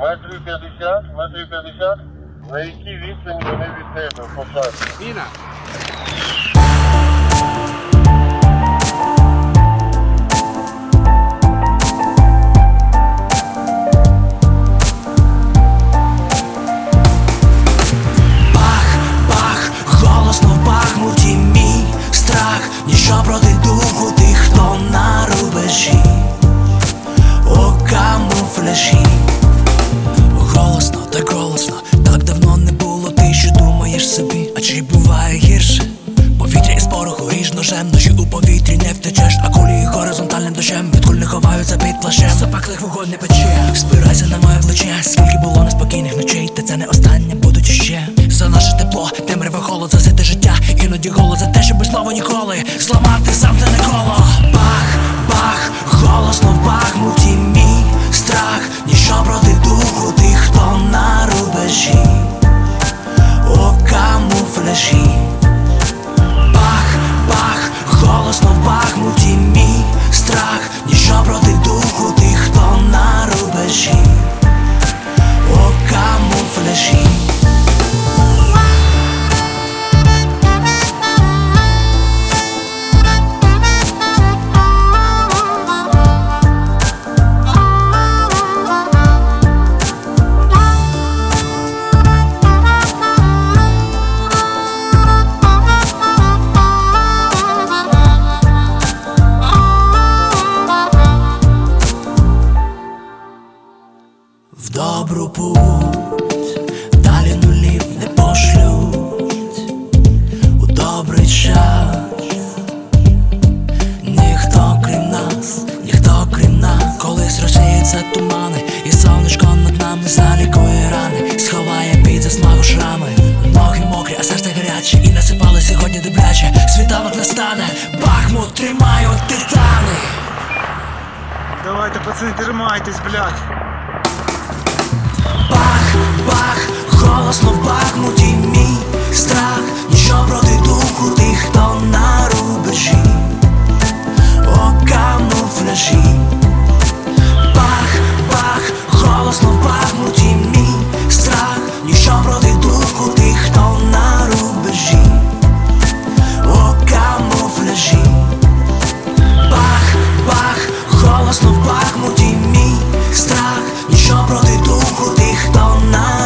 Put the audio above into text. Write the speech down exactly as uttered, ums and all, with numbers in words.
Метрів п'ятдесят, метрів п'ятдесят. На якій відстані вони від тебе по шасі? Міна. Ніщо проти духу тих, хто на рубежі, у камуфляжі. Голосно, так голосно, так давно не було, ти що думаєш собі, а чи буває гірше? Повітря із пороху, ріж ножем, ночі у повітрі не втечеш, а кулі горизонтальним дощем від куль не ховаються під плащем. Запеклих вогонь не пече, спирайся на моє плече. Скільки було неспокійних ночей, та це не останнє, будуть іще. За наше тепло, темряве холод, засите життя, іноді голод за те, щоб знову ніколи зламати замкнене коло. Бах, бах, голосно в Бахмуті мій страх, ніщо проти духу тих, хто на рубежі, у камуфляжі. Бах, бах, голосно в Бахмуті мій страх, ніщо проти духу тих, хто на рубежі, у камуфляжі. В добру путь, далі нулів не пошлють, у добрий час. Ніхто крім нас, ніхто крім нас. Колись розсіються тумани, і сонечко над нами залікує рани, сховає під засмагу шрами. Ноги мокрі, а серце гаряче, і насипали сьогодні добряче. Світанок настане, Бахмут тримають титани. Давайте, пацани, тримайтесь, блядь. Бах, бах, голосно в Бахмуті мій страх, ніщо проти духу тих, хто на рубежі, у камуфляжі. Бах, бах, голосно в Бахмуті мій страх, ніщо проти духу тих, хто на рубежі, у камуфляжі. Бах, бах, голосно в Бахмуті мій страх, ніщо проти духу тих, хто на